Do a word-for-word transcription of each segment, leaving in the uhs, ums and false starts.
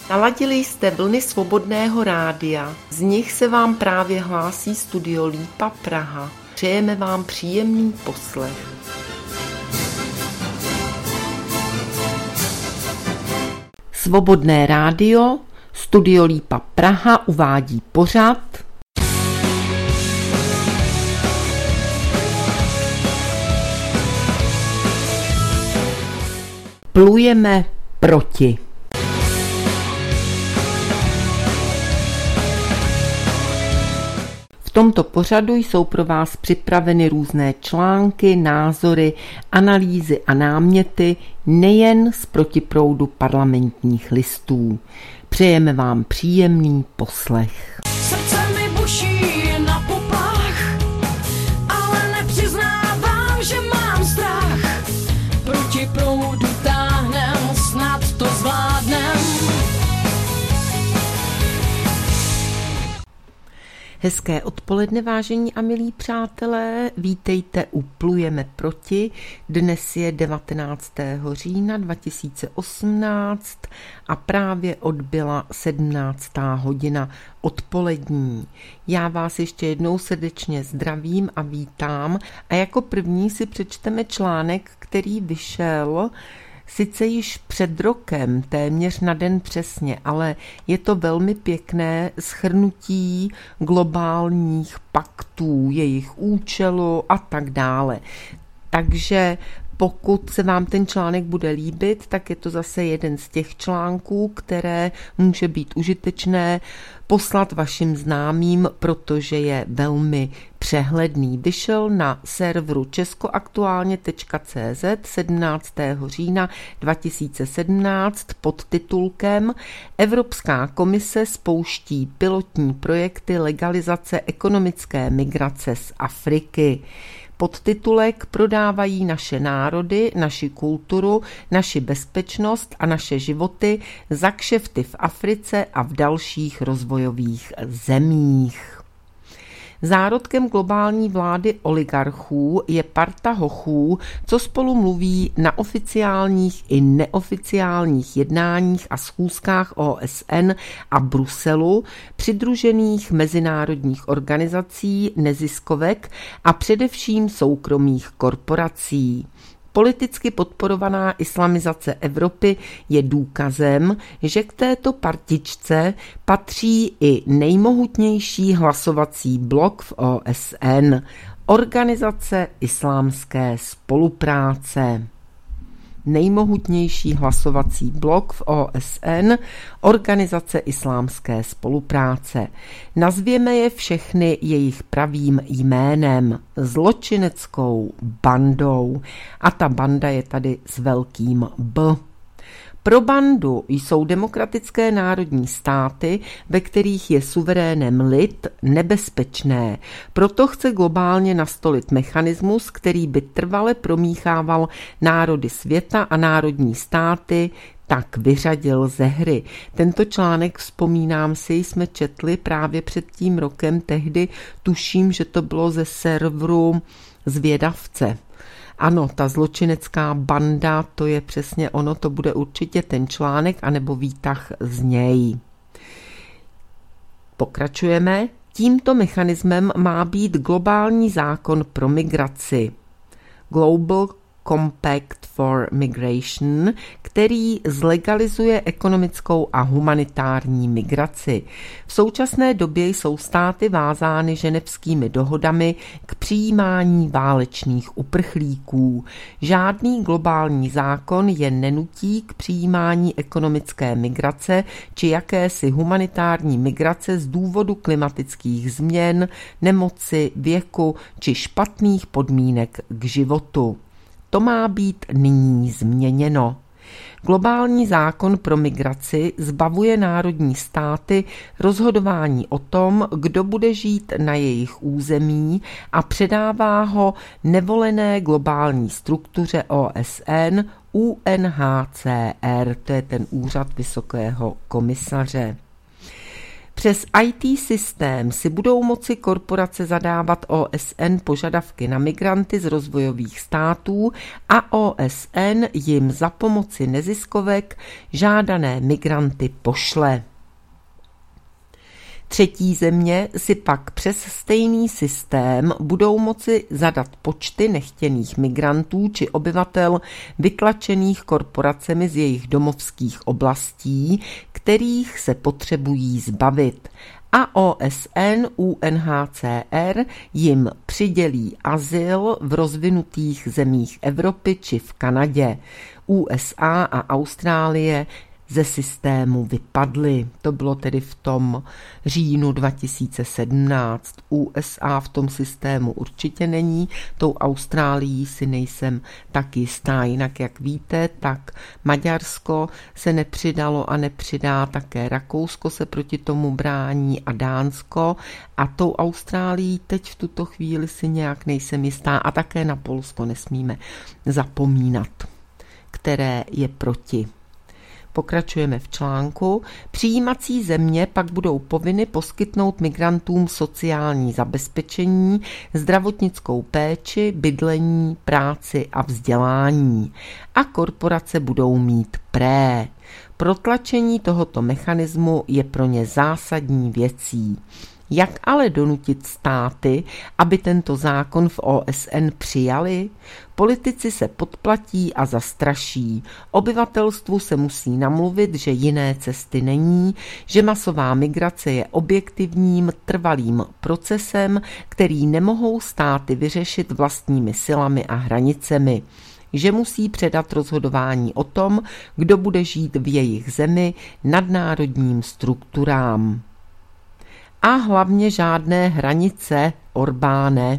Naladili jste vlny Svobodného rádia, z nich se vám právě hlásí Studio Lípa Praha. Přejeme vám příjemný poslech. Svobodné rádio, Studio Lípa Praha uvádí pořad Plujeme proti. V tomto pořadu jsou pro vás připraveny různé články, názory, analýzy a náměty nejen z protiproudu Parlamentních listů. Přejeme vám příjemný poslech. Srdce mi buší na poplach, ale nepřiznávám, že mám strach. Proti proudu táhnem, snad to zvládnem. Hezké odpoledne, vážení a milí přátelé, vítejte u Plujeme proti. Dnes je devatenáctého října dva tisíce osmnáct a právě odbyla sedmnáctá hodina odpolední. Já vás ještě jednou srdečně zdravím a vítám a jako první si přečteme článek, který vyšel sice již před rokem, téměř na den přesně, ale je to velmi pěkné shrnutí globálních paktů, jejich účelu a tak dále. Takže pokud se vám ten článek bude líbit, tak je to zase jeden z těch článků, které může být užitečné poslat vašim známým, protože je velmi přehledný. Vyšel na serveru českoaktuálně tečka cé zet sedmnáctého října dva tisíce sedmnáct pod titulkem Evropská komise spouští pilotní projekty legalizace ekonomické migrace z Afriky. Podtitulek Prodávají naše národy, naši kulturu, naši bezpečnost a naše životy za kšefty v Africe a v dalších rozvojových zemích. Zárodkem globální vlády oligarchů je parta hochů, co spolu mluví na oficiálních i neoficiálních jednáních a schůzkách O S N a Bruselu, přidružených mezinárodních organizací, neziskovek a především soukromých korporací. Politicky podporovaná islamizace Evropy je důkazem, že k této partičce patří i nejmohutnější hlasovací blok v O S N, Organizace islámské spolupráce. Nejmohutnější hlasovací blok v O S N, Organizace islámské spolupráce. Nazvěme je všechny jejich pravým jménem, zločineckou bandou. A ta banda je tady s velkým B. Pro bandu jsou demokratické národní státy, ve kterých je suverénem lid, nebezpečné. Proto chce globálně nastolit mechanismus, který by trvale promíchával národy světa a národní státy, tak vyřadil ze hry. Tento článek, vzpomínám si, jsme četli právě před tím rokem, tehdy tuším, že to bylo ze serveru Zvědavce. Ano, ta zločinecká banda, to je přesně ono, to bude určitě ten článek, anebo výtah z něj. Pokračujeme. Tímto mechanismem má být globální zákon pro migraci. Global Compact for Migration, který zlegalizuje ekonomickou a humanitární migraci. V současné době jsou státy vázány ženevskými dohodami k přijímání válečných uprchlíků. Žádný globální zákon je nenutí k přijímání ekonomické migrace či jakési humanitární migrace z důvodu klimatických změn, nemoci, věku či špatných podmínek k životu. To má být nyní změněno. Globální zákon pro migraci zbavuje národní státy rozhodování o tom, kdo bude žít na jejich území a předává ho nevolené globální struktuře O S N U N H C R, to je ten úřad Vysokého komisaře. Přes í té systém si budou moci korporace zadávat O S N požadavky na migranty z rozvojových států a O S N jim za pomoci neziskovek žádané migranty pošle. Třetí země si pak přes stejný systém budou moci zadat počty nechtěných migrantů či obyvatel vytlačených korporacemi z jejich domovských oblastí, kterých se potřebují zbavit. A O S N U N H C R jim přidělí azyl v rozvinutých zemích Evropy či v Kanadě. U S A a Austrálie ze systému vypadly. To bylo tedy v tom říjnu dva tisíce sedmnáct. U S A v tom systému určitě není, tou Austrálií si nejsem tak jistá. Jinak, jak víte, tak Maďarsko se nepřidalo a nepřidá, také Rakousko se proti tomu brání a Dánsko. A tou Austrálií teď v tuto chvíli si nějak nejsem jistá a také na Polsko nesmíme zapomínat, které je proti. Pokračujeme v článku. Přijímací země pak budou povinny poskytnout migrantům sociální zabezpečení, zdravotnickou péči, bydlení, práci a vzdělání. A korporace budou mít pré. Protlačení tohoto mechanismu je pro ně zásadní věcí. Jak ale donutit státy, aby tento zákon v O S N přijali? Politici se podplatí a zastraší. Obyvatelstvu se musí namluvit, že jiné cesty není, že masová migrace je objektivním, trvalým procesem, který nemohou státy vyřešit vlastními silami a hranicemi. Že musí předat rozhodování o tom, kdo bude žít v jejich zemi, nadnárodním strukturám. A hlavně žádné hranice, Orbáne.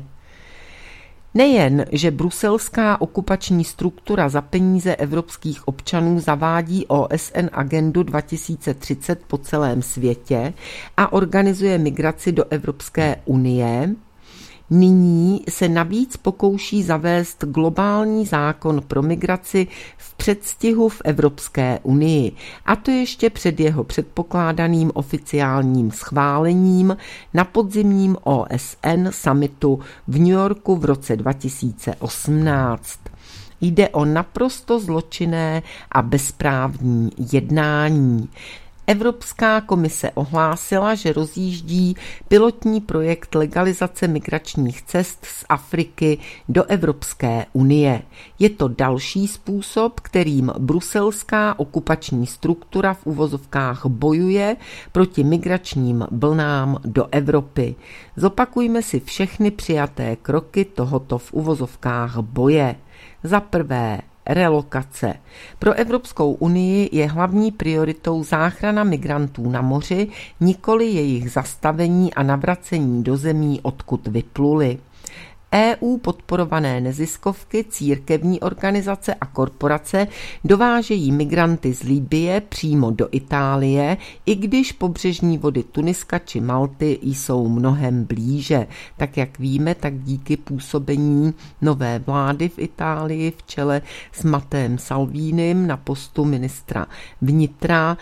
Nejen, že bruselská okupační struktura za peníze evropských občanů zavádí O S N agendu dva tisíce třicet po celém světě a organizuje migraci do Evropské unie, nyní se navíc pokouší zavést globální zákon pro migraci v předstihu v Evropské unii, a to ještě před jeho předpokládaným oficiálním schválením na podzimním O S N summitu v New Yorku v roce dva tisíce osmnáct. Jde o naprosto zločinné a bezprávní jednání. Evropská komise ohlásila, že rozjíždí pilotní projekt legalizace migračních cest z Afriky do Evropské unie. Je to další způsob, kterým bruselská okupační struktura v uvozovkách bojuje proti migračním vlnám do Evropy. Zopakujme si všechny přijaté kroky tohoto v uvozovkách boje. Za prvé, relokace. Pro Evropskou unii je hlavní prioritou záchrana migrantů na moři, nikoli jejich zastavení a navracení do zemí, odkud vypluli. E U podporované neziskovky, církevní organizace a korporace dovážejí migranty z Libye přímo do Itálie, i když pobřežní vody Tuniska či Malty jsou mnohem blíže. Tak jak víme, tak díky působení nové vlády v Itálii v čele s Matteem Salvinim na postu ministra vnitra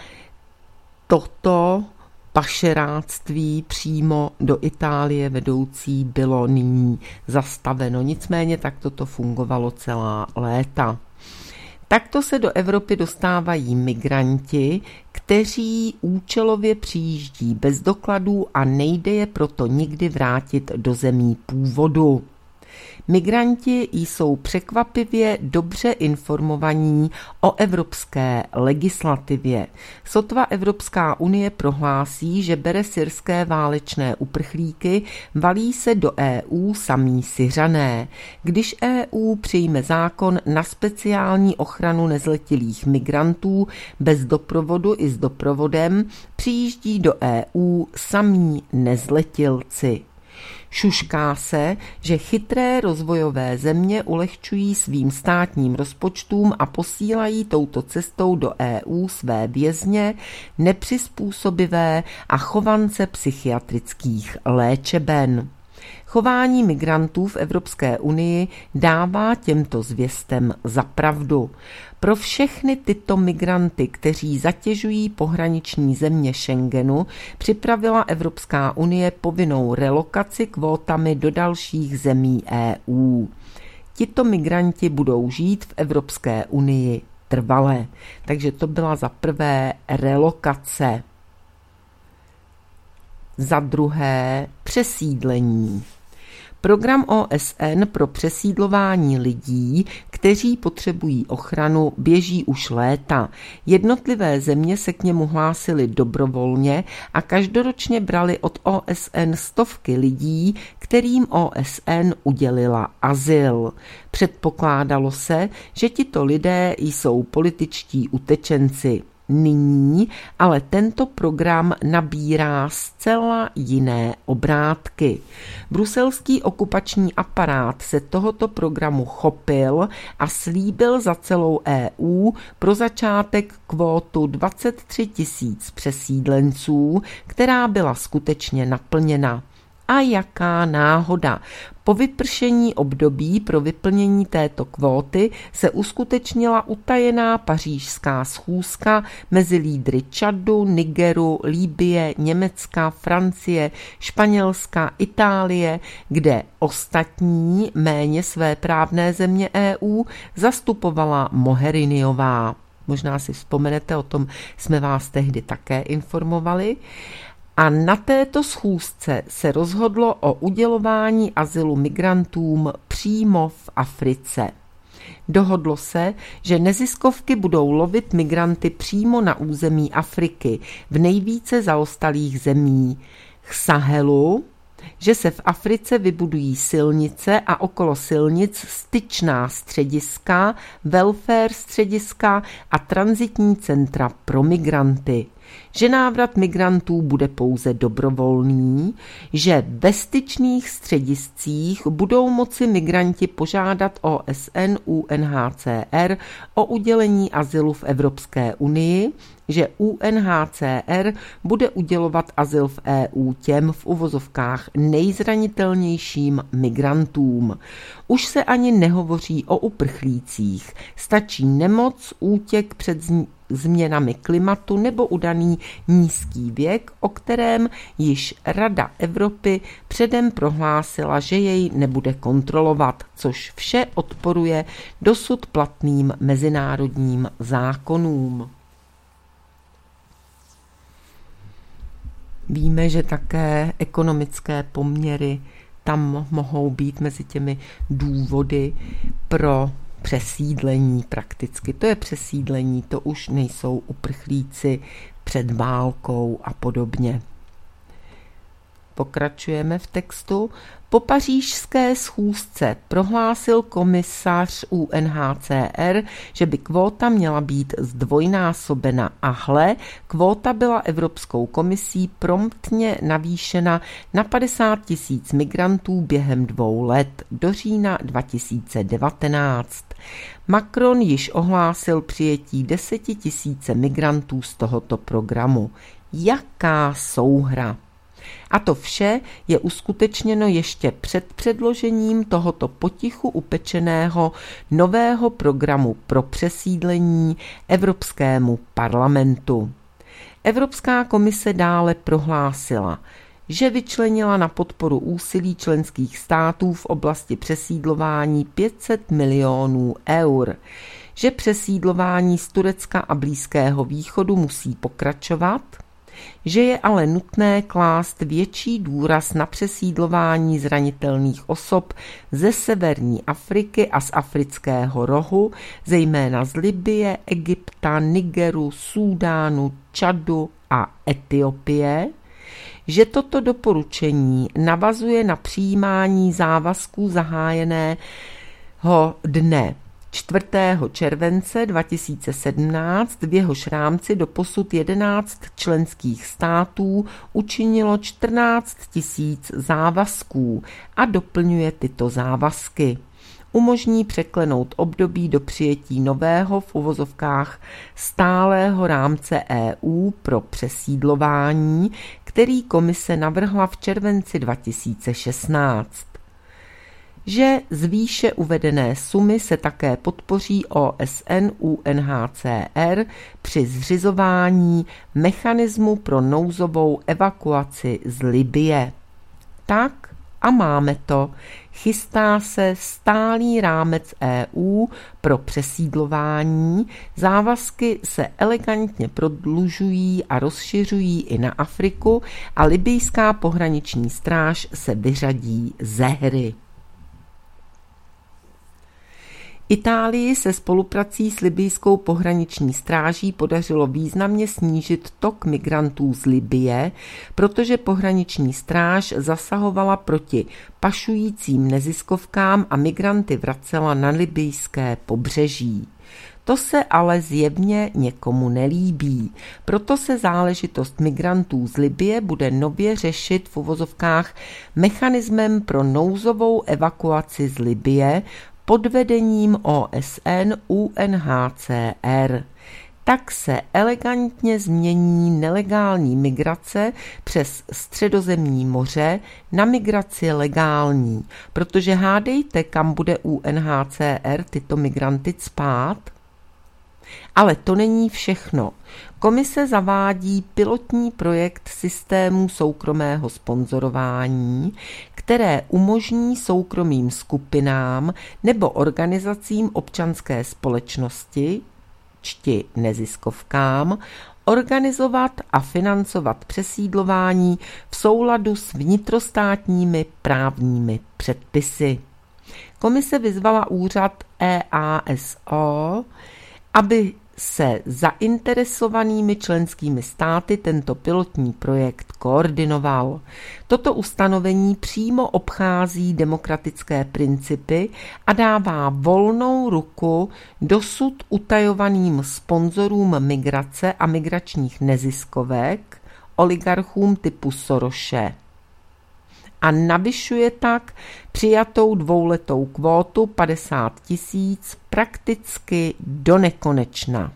toto pašeráctví přímo do Itálie vedoucí bylo nyní zastaveno. Nicméně takto to fungovalo celá léta. Takto se do Evropy dostávají migranti, kteří účelově přijíždí bez dokladů a nejde je proto nikdy vrátit do zemí původu. Migranti jsou překvapivě dobře informovaní o evropské legislativě. Sotva Evropská unie prohlásí, že bere syrské válečné uprchlíky, valí se do E U samí Syřané. Když E U přijme zákon na speciální ochranu nezletilých migrantů bez doprovodu i s doprovodem, přijíždí do E U samí nezletilci. Šušká se, že chytré rozvojové země ulehčují svým státním rozpočtům a posílají touto cestou do E U své vězně, nepřizpůsobivé a chovance psychiatrických léčeben. Chování migrantů v Evropské unii dává těmto zvěstem za pravdu. Pro všechny tyto migranty, kteří zatěžují pohraniční země Schengenu, připravila Evropská unie povinnou relokaci kvótami do dalších zemí E U. Tito migranti budou žít v Evropské unii trvale. Takže to byla za prvé relokace. Za druhé přesídlení. Program O S N pro přesídlování lidí, kteří potřebují ochranu, běží už léta. Jednotlivé země se k němu hlásily dobrovolně a každoročně brali od O S N stovky lidí, kterým O S N udělila azyl. Předpokládalo se, že tito lidé jsou političtí utečenci. Nyní ale tento program nabírá zcela jiné obrátky. Bruselský okupační aparát se tohoto programu chopil a slíbil za celou E U pro začátek kvótu dvacet tři tisíc přesídlenců, která byla skutečně naplněna. A jaká náhoda! Po vypršení období pro vyplnění této kvóty se uskutečnila utajená pařížská schůzka mezi lídry Čadu, Nigeru, Libye, Německa, Francie, Španělska, Itálie, kde ostatní méně svéprávné země E U zastupovala Mogheriniová. Možná si vzpomenete, o tom jsme vás tehdy také informovali. A na této schůzce se rozhodlo o udělování azylu migrantům přímo v Africe. Dohodlo se, že neziskovky budou lovit migranty přímo na území Afriky, v nejvíce zaostalých zemí Sahelu, že se v Africe vybudují silnice a okolo silnic styčná střediska, welfare střediska a tranzitní centra pro migranty. Že návrat migrantů bude pouze dobrovolný, že ve styčných střediscích budou moci migranti požádat O S N, U N H C R o udělení azylu v Evropské unii, že U N H C R bude udělovat azyl v E U těm v uvozovkách nejzranitelnějším migrantům. Už se ani nehovoří o uprchlících, stačí nemoc, útěk před změnami klimatu nebo udaný nízký věk, o kterém již Rada Evropy předem prohlásila, že jej nebude kontrolovat, což vše odporuje dosud platným mezinárodním zákonům. Víme, že také ekonomické poměry tam mohou být mezi těmi důvody pro přesídlení prakticky. To je přesídlení, to už nejsou uprchlíci před válkou a podobně. Pokračujeme v textu. Po pařížské schůzce prohlásil komisař U N H C R, že by kvóta měla být zdvojnásobena a hle, kvóta byla Evropskou komisí promptně navýšena na padesát tisíc migrantů během dvou let do října dva tisíce devatenáct. Macron již ohlásil přijetí desetitisíce migrantů z tohoto programu. Jaká souhra! A to vše je uskutečněno ještě před předložením tohoto potichu upečeného nového programu pro přesídlení Evropskému parlamentu. Evropská komise dále prohlásila, že vyčlenila na podporu úsilí členských států v oblasti přesídlování pět set milionů eur, že přesídlování z Turecka a Blízkého východu musí pokračovat, že je ale nutné klást větší důraz na přesídlování zranitelných osob ze severní Afriky a z afrického rohu, zejména z Libye, Egypta, Nigeru, Súdánu, Čadu a Etiopie, že toto doporučení navazuje na přijímání závazků zahájeného dne čtvrtého července dva tisíce sedmnáct, v jehož rámci doposud jedenáct členských států učinilo čtrnáct tisíc závazků a doplňuje tyto závazky. Umožní překlenout období do přijetí nového v uvozovkách stálého rámce E U pro přesídlování, který komise navrhla v červenci dva tisíce šestnáct. Že z výše uvedené sumy se také podpoří O S N U N H C R při zřizování mechanismu pro nouzovou evakuaci z Libye. Tak a máme to. Chystá se stálý rámec E U pro přesídlování, závazky se elegantně prodlužují a rozšiřují i na Afriku a libyjská pohraniční stráž se vyřadí ze hry. Itálii se spoluprací s libyjskou pohraniční stráží podařilo významně snížit tok migrantů z Libye, protože pohraniční stráž zasahovala proti pašujícím neziskovkám a migranty vracela na libyjské pobřeží. To se ale zjevně někomu nelíbí, proto se záležitost migrantů z Libye bude nově řešit v uvozovkách mechanismem pro nouzovou evakuaci z Libye pod vedením O S N U N H C R. Tak se elegantně změní nelegální migrace přes Středozemní moře na migraci legální, protože hádejte, kam bude U N H C R tyto migranty cpát? Ale to není všechno. Komise zavádí pilotní projekt systému soukromého sponzorování, které umožní soukromým skupinám nebo organizacím občanské společnosti, čti neziskovkám, organizovat a financovat přesídlování v souladu s vnitrostátními právními předpisy. Komise vyzvala úřad E A S O, aby se zainteresovanými členskými státy tento pilotní projekt koordinoval. Toto ustanovení přímo obchází demokratické principy a dává volnou ruku dosud utajovaným sponzorům migrace a migračních neziskovek, oligarchům typu Sorose. A navyšuje tak přijatou dvouletou kvótu padesát tisíc prakticky do nekonečna.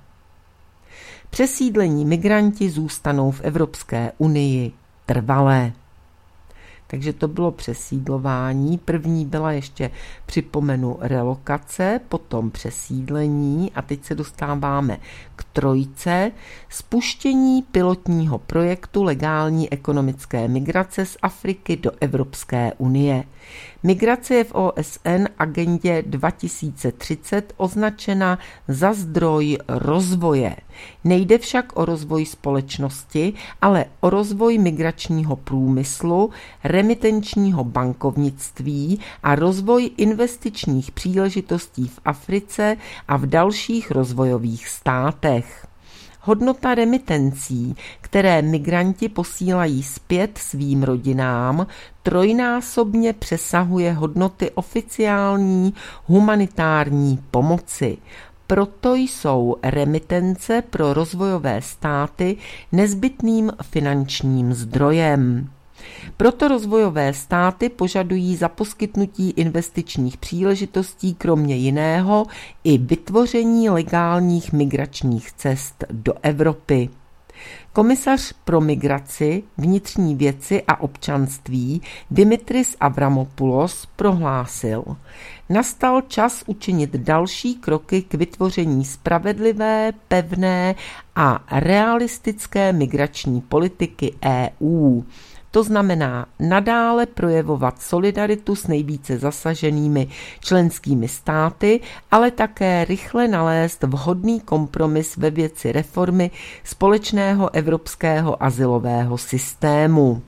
Přesídlení migranti zůstanou v Evropské unii trvalé. Takže to bylo přesídlování. První byla ještě, připomenu, relokace, potom přesídlení a teď se dostáváme k trojce. Spuštění pilotního projektu legální ekonomické migrace z Afriky do Evropské unie. Migrace je v O S N agendě dva tisíce třicet označena za zdroj rozvoje. Nejde však o rozvoj společnosti, ale o rozvoj migračního průmyslu, remitenčního bankovnictví a rozvoj investičních příležitostí v Africe a v dalších rozvojových státech. Hodnota remitencí, které migranti posílají zpět svým rodinám, trojnásobně přesahuje hodnoty oficiální humanitární pomoci. Proto jsou remitence pro rozvojové státy nezbytným finančním zdrojem. Proto rozvojové státy požadují za poskytnutí investičních příležitostí kromě jiného i vytvoření legálních migračních cest do Evropy. Komisař pro migraci, vnitřní věci a občanství Dimitris Avramopoulos prohlásil: nastal čas učinit další kroky k vytvoření spravedlivé, pevné a realistické migrační politiky E U. To znamená nadále projevovat solidaritu s nejvíce zasaženými členskými státy, ale také rychle nalézt vhodný kompromis ve věci reformy společného evropského azylového systému.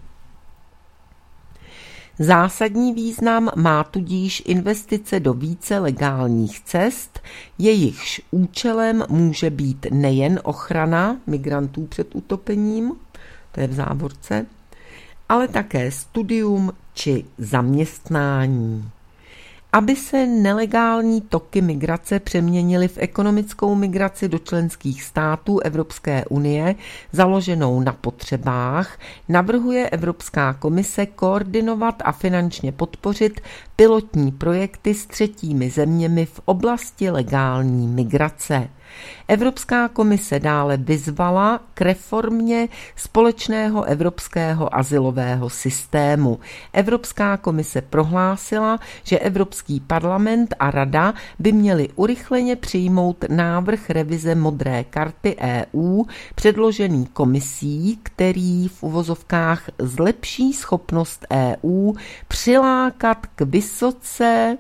Zásadní význam má tudíž investice do více legálních cest, jejichž účelem může být nejen ochrana migrantů před utopením, to je v závorce, ale také studium či zaměstnání. Aby se nelegální toky migrace přeměnily v ekonomickou migraci do členských států Evropské unie založenou na potřebách, navrhuje Evropská komise koordinovat a finančně podpořit pilotní projekty s třetími zeměmi v oblasti legální migrace. Evropská komise dále vyzvala k reformě společného evropského azylového systému. Evropská komise prohlásila, že Evropský parlament a Rada by měly urychleně přijmout návrh revize modré karty E U předložený komisí, který v uvozovkách zlepší schopnost E U přilákat k vysoce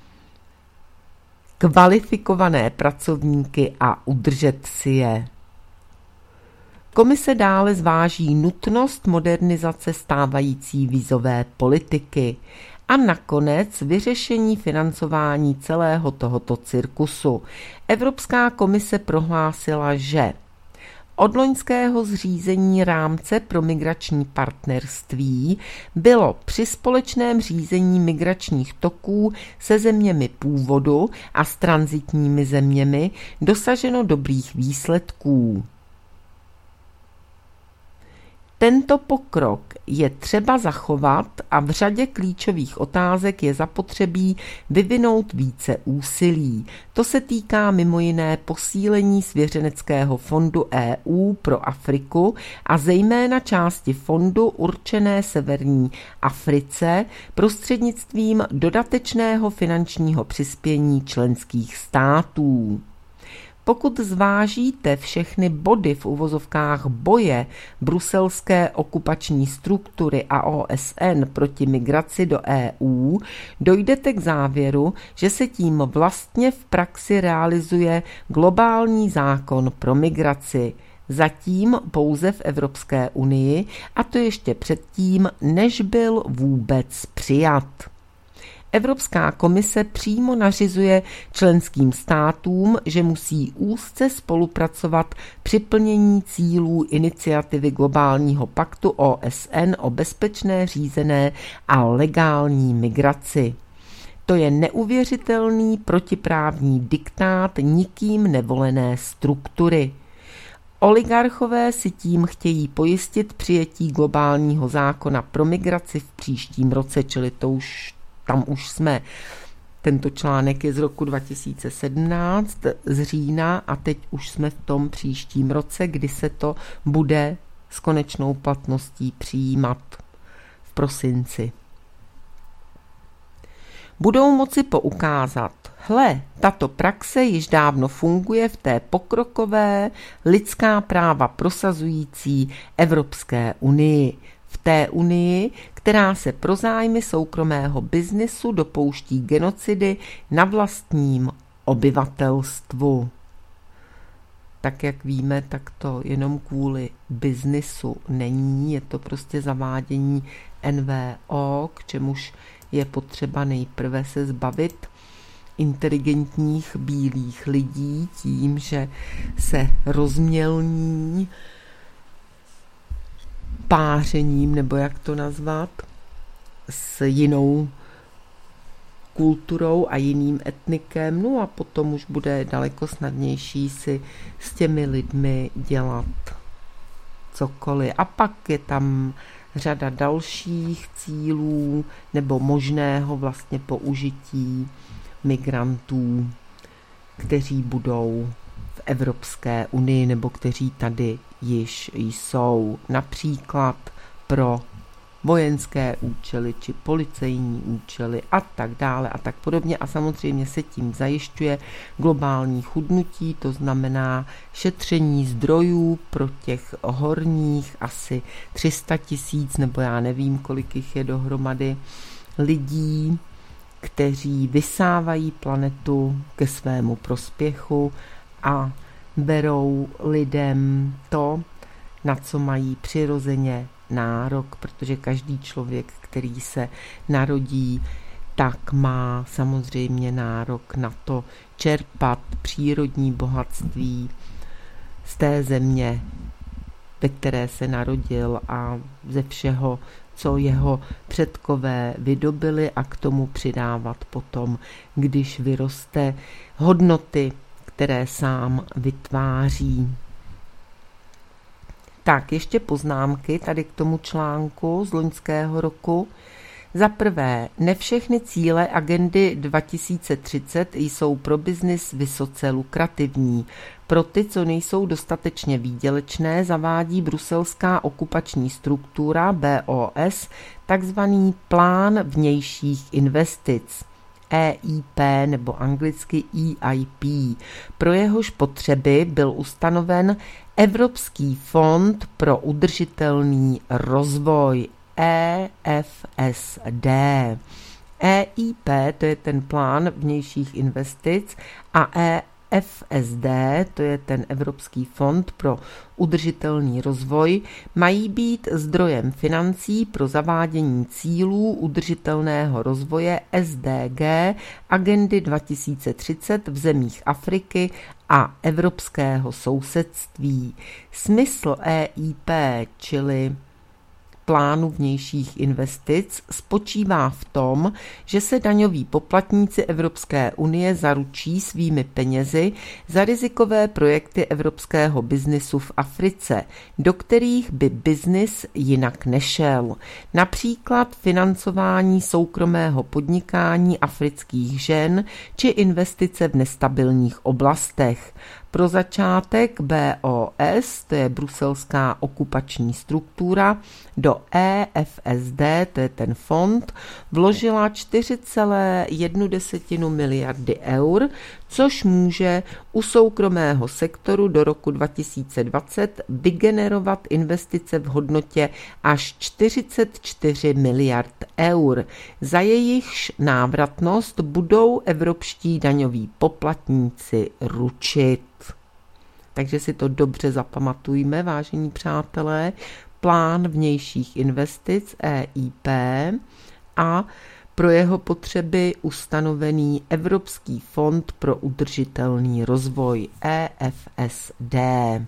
kvalifikované pracovníky a udržet si je. Komise dále zváží nutnost modernizace stávající vízové politiky a nakonec vyřešení financování celého tohoto cirkusu. Evropská komise prohlásila, že od loňského zřízení rámce pro migrační partnerství bylo při společném řízení migračních toků se zeměmi původu a s tranzitními zeměmi dosaženo dobrých výsledků. Tento pokrok je třeba zachovat a v řadě klíčových otázek je zapotřebí vyvinout více úsilí. To se týká mimo jiné posílení svěřeneckého fondu E U pro Afriku a zejména části fondu určené severní Africe prostřednictvím dodatečného finančního přispění členských států. Pokud zvážíte všechny body v uvozovkách boje bruselské okupační struktury a O S N proti migraci do E U, dojdete k závěru, že se tím vlastně v praxi realizuje globální zákon pro migraci, zatím pouze v Evropské unii, a to ještě předtím, než byl vůbec přijat. Evropská komise přímo nařizuje členským státům, že musí úzce spolupracovat při plnění cílů iniciativy globálního paktu O S N o bezpečné, řízené a legální migraci. To je neuvěřitelný protiprávní diktát nikým nevolené struktury. Oligarchové si tím chtějí pojistit přijetí globálního zákona pro migraci v příštím roce, čili to už tam už jsme. Tento článek je z roku dva tisíce sedmnáct, z října, a teď už jsme v tom příštím roce, kdy se to bude s konečnou platností přijímat v prosinci. Budou moci poukázat, hle, tato praxe již dávno funguje v té pokrokové, lidská práva prosazující Evropské unii. V té unii, která se pro zájmy soukromého biznisu dopouští genocidy na vlastním obyvatelstvu. Tak jak víme, tak to jenom kvůli biznisu není, je to prostě zavádění N V O, k čemuž je potřeba nejprve se zbavit inteligentních bílých lidí tím, že se rozmělní pářením, nebo jak to nazvat, s jinou kulturou a jiným etnikem, no a potom už bude daleko snadnější si s těmi lidmi dělat cokoliv. A pak je tam řada dalších cílů nebo možného vlastně použití migrantů, kteří budou v Evropské unii nebo kteří tady již jsou, například pro vojenské účely či policejní účely a tak dále a tak podobně. A samozřejmě se tím zajišťuje globální chudnutí, to znamená šetření zdrojů pro těch horních asi tři sta tisíc, nebo já nevím, kolik jich je dohromady, lidí, kteří vysávají planetu ke svému prospěchu a berou lidem to, na co mají přirozeně nárok, protože každý člověk, který se narodí, tak má samozřejmě nárok na to čerpat přírodní bohatství z té země, ve které se narodil, a ze všeho, co jeho předkové vydobili, a k tomu přidávat potom, když vyroste, hodnoty, které sám vytváří. Tak, ještě poznámky tady k tomu článku z loňského roku. Za prvé, ne všechny cíle agendy dva tisíce třicet jsou pro biznis vysoce lukrativní. Pro ty, co nejsou dostatečně výdělečné, zavádí bruselská okupační struktura B O S takzvaný plán vnějších investic. E I P nebo anglicky E I P. Pro jehož potřeby byl ustanoven Evropský fond pro udržitelný rozvoj E F S D. E I P, to je ten plán vnějších investic, a E F S D, to je ten Evropský fond pro udržitelný rozvoj, mají být zdrojem financí pro zavádění cílů udržitelného rozvoje S D G agendy dva tisíce třicet v zemích Afriky a evropského sousedství. Smysl E I P, čili plánu vnějších investic, spočívá v tom, že se daňoví poplatníci Evropské unie zaručí svými penězi za rizikové projekty evropského biznisu v Africe, do kterých by biznis jinak nešel. Například financování soukromého podnikání afrických žen či investice v nestabilních oblastech. Pro začátek B O S, to je bruselská okupační struktura, do E F S D, to je ten fond, vložila čtyři celé jedna miliardy eur, což může u soukromého sektoru do roku dva tisíce dvacet vygenerovat investice v hodnotě až čtyřicet čtyři miliard eur. Za jejichž návratnost budou evropští daňoví poplatníci ručit. Takže si to dobře zapamatujme, vážení přátelé. Plán vnějších investic E I P a pro jeho potřeby ustanovený Evropský fond pro udržitelný rozvoj E F S D.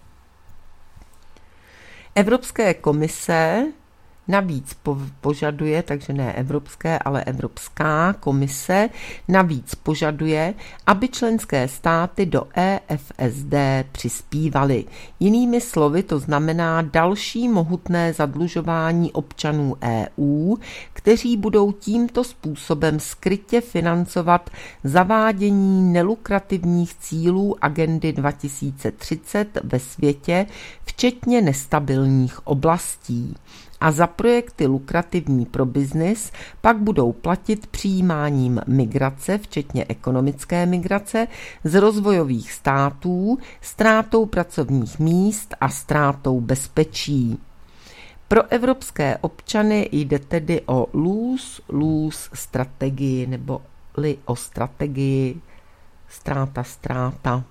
Evropské komise navíc požaduje, takže ne evropské, ale Evropská komise navíc požaduje, aby členské státy do E F S D přispívaly. Jinými slovy to znamená další mohutné zadlužování občanů E U, kteří budou tímto způsobem skrytě financovat zavádění nelukrativních cílů agendy dva tisíce třicet ve světě, včetně nestabilních oblastí. A za projekty lukrativní pro biznis pak budou platit přijímáním migrace, včetně ekonomické migrace, z rozvojových států, ztrátou pracovních míst a ztrátou bezpečí. Pro evropské občany jde tedy o lose-lose strategii, nebo-li o strategii ztráta-ztráta.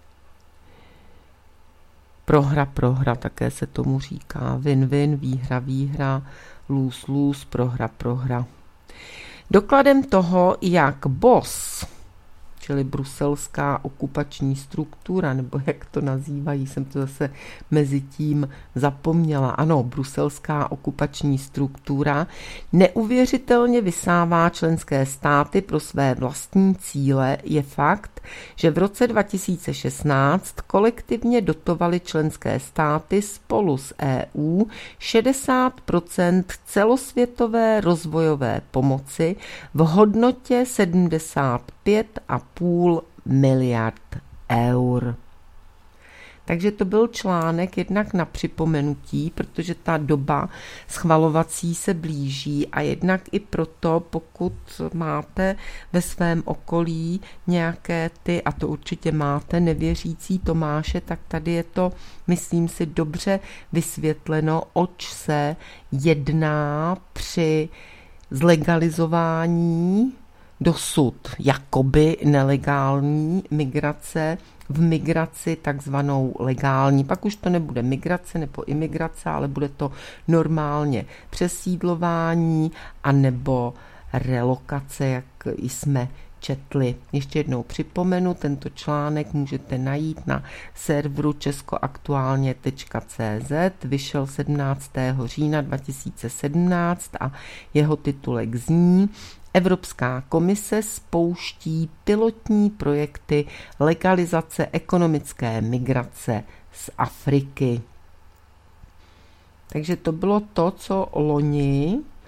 Prohra, prohra, také se tomu říká win-win, výhra, výhra, lose-lose, prohra, prohra. Dokladem toho, jak B O S, čili bruselská okupační struktura, nebo jak to nazývají, jsem to zase mezi tím zapomněla. Ano, bruselská okupační struktura neuvěřitelně vysává členské státy pro své vlastní cíle, je fakt, že v roce dva tisíce šestnáct kolektivně dotovaly členské státy spolu s E U šedesát procent celosvětové rozvojové pomoci v hodnotě sedmdesát pět a půl miliard eur. Takže to byl článek jednak na připomenutí, protože ta doba schvalovací se blíží a jednak i proto, pokud máte ve svém okolí nějaké ty, a to určitě máte, nevěřící Tomáše, tak tady je to, myslím si, dobře vysvětleno, oč se jedná při zlegalizování dosud jakoby nelegální migrace v migraci takzvanou legální. Pak už to nebude migrace nebo imigrace, ale bude to normálně přesídlování anebo relokace, jak jsme četli. Ještě jednou připomenu, tento článek můžete najít na serveru českoaktuálně tečka cé zet, vyšel sedmnáctého října dva tisíce sedmnáct a jeho titulek zní: Evropská komise spouští pilotní projekty legalizace ekonomické migrace z Afriky. Takže to bylo to, co loni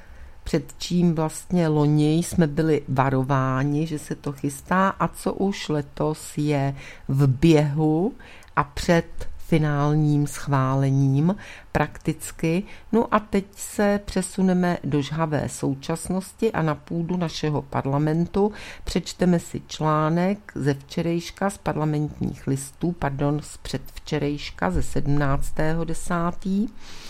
před čím vlastně loni jsme byli varováni, že se to chystá a co už letos je v běhu a před finálním schválením prakticky. No a teď se přesuneme do žhavé současnosti a na půdu našeho parlamentu přečteme si článek ze včerejška z parlamentních listů, pardon, z předvčerejška ze sedmnáctého desátého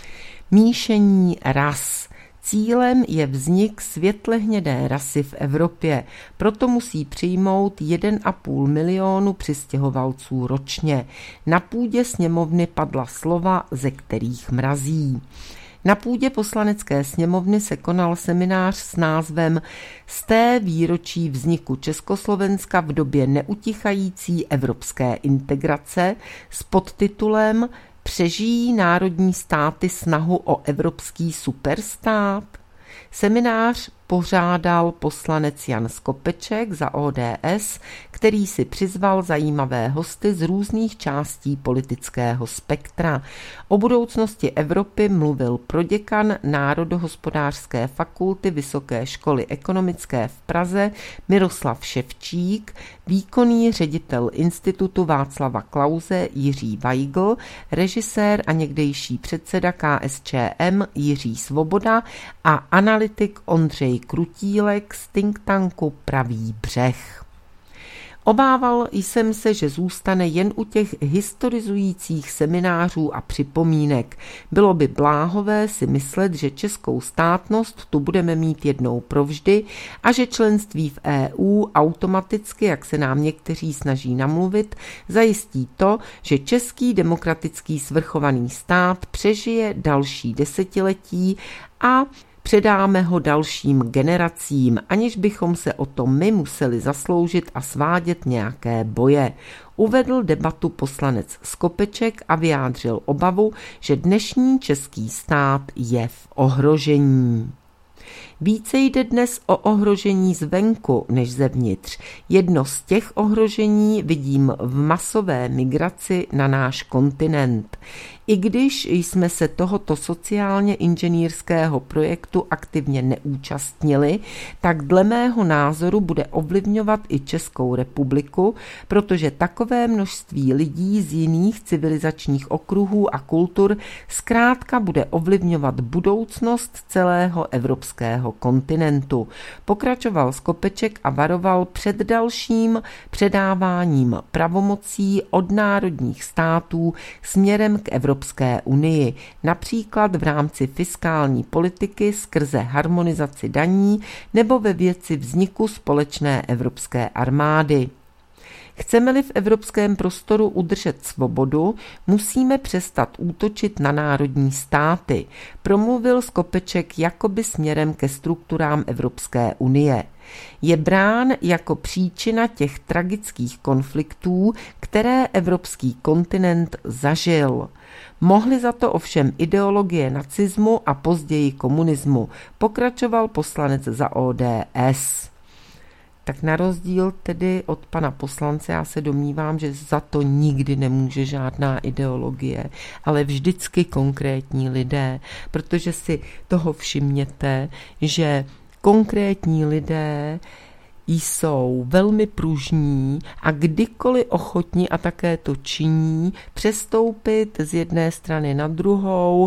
Míšení ras. Cílem je vznik světlehnědé rasy v Evropě, proto musí přijmout jeden a půl milionu přistěhovalců ročně. Na půdě sněmovny padla slova, ze kterých mrazí. Na půdě poslanecké sněmovny se konal seminář s názvem Sté výročí vzniku Československa v době neutichající evropské integrace s podtitulem Přežijí národní státy snahu o evropský superstát? Seminář pořádal poslanec Jan Skopeček za O D S, který si přizval zajímavé hosty z různých částí politického spektra. O budoucnosti Evropy mluvil proděkan Národohospodářské fakulty Vysoké školy ekonomické v Praze Miroslav Ševčík, výkonný ředitel Institutu Václava Klause Jiří Weigl, režisér a někdejší předseda K S Č M Jiří Svoboda a analytik Ondřej Krutílek z think tanku Pravý břeh. Obával jsem se, že zůstane jen u těch historizujících seminářů a připomínek. Bylo by bláhové si myslet, že českou státnost tu budeme mít jednou provždy a že členství v E U automaticky, jak se nám někteří snaží namluvit, zajistí to, že český demokratický svrchovaný stát přežije další desetiletí a předáme ho dalším generacím, aniž bychom se o to my museli zasloužit a svádět nějaké boje. Uvedl debatu poslanec Skopeček a vyjádřil obavu, že dnešní český stát je v ohrožení. Více jde dnes o ohrožení zvenku než zevnitř. Jedno z těch ohrožení vidím v masové migraci na náš kontinent. I když jsme se tohoto sociálně inženýrského projektu aktivně neúčastnili, tak dle mého názoru bude ovlivňovat i Českou republiku, protože takové množství lidí z jiných civilizačních okruhů a kultur zkrátka bude ovlivňovat budoucnost celého evropského kontinentu. Pokračoval Skopeček a varoval před dalším předáváním pravomocí od národních států směrem k Evropské unii, například v rámci fiskální politiky skrze harmonizaci daní nebo ve věci vzniku společné evropské armády. Chceme-li v evropském prostoru udržet svobodu, musíme přestat útočit na národní státy, promluvil Skopeček jakoby směrem ke strukturám Evropské unie. Je brán jako příčina těch tragických konfliktů, které evropský kontinent zažil. Mohly za to ovšem ideologie nacismu a později komunismu, pokračoval poslanec za O D S. Tak na rozdíl tedy od pana poslance, já se domnívám, že za to nikdy nemůže žádná ideologie, ale vždycky konkrétní lidé, protože si toho všimněte, že konkrétní lidé jsou velmi pružní a kdykoliv ochotní, a také to činí, přestoupit z jedné strany na druhou,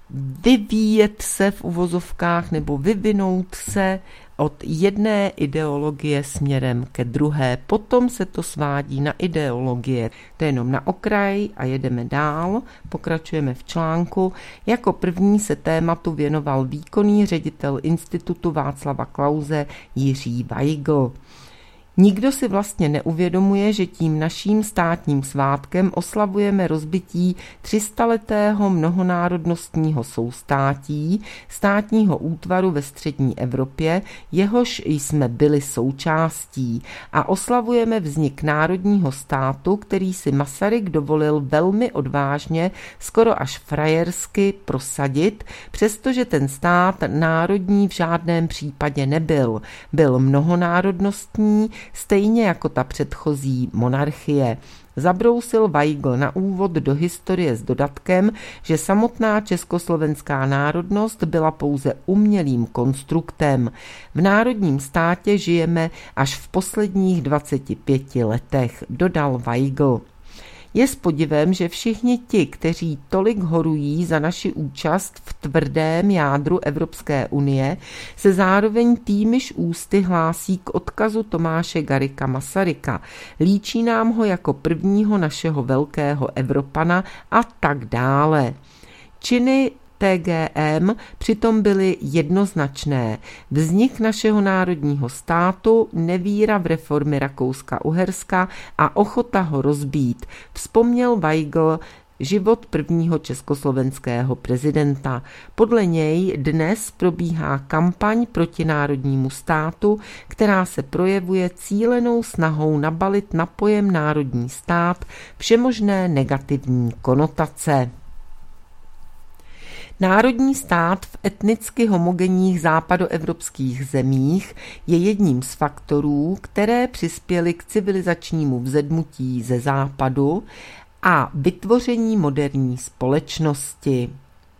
vyvíjet se v uvozovkách nebo vyvinout se od jedné ideologie směrem ke druhé. Potom se to svádí na ideologie. To je jenom na okraj a jedeme dál. Pokračujeme v článku. Jako první se tématu věnoval výkonný ředitel Institutu Václava Klause Jiří Weigl. Nikdo si vlastně neuvědomuje, že tím naším státním svátkem oslavujeme rozbití třistaletého mnohonárodnostního soustátí, státního útvaru ve střední Evropě, jehož jsme byli součástí, a oslavujeme vznik národního státu, který si Masaryk dovolil velmi odvážně, skoro až frajersky prosadit, přestože ten stát národní v žádném případě nebyl. Byl mnohonárodnostní, stejně jako ta předchozí monarchie. Zabrousil Weigl na úvod do historie s dodatkem, že samotná československá národnost byla pouze umělým konstruktem. V národním státě žijeme až v posledních dvaceti pěti letech, dodal Weigl. Je s podivem, že všichni ti, kteří tolik horují za naši účast v tvrdém jádru Evropské unie, se zároveň týmiž ústy hlásí k odkazu Tomáše Garrigua Masaryka. Líčí nám ho jako prvního našeho velkého Evropana a tak dále. Činy T G M přitom byly jednoznačné. Vznik našeho národního státu, nevíra v reformy Rakouska-Uherska a ochota ho rozbít, vzpomněl Weigl život prvního československého prezidenta. Podle něj dnes probíhá kampaň proti národnímu státu, která se projevuje cílenou snahou nabalit na pojem národní stát všemožné negativní konotace. Národní stát v etnicky homogenních západoevropských zemích je jedním z faktorů, které přispěly k civilizačnímu vzedmutí ze západu a vytvoření moderní společnosti.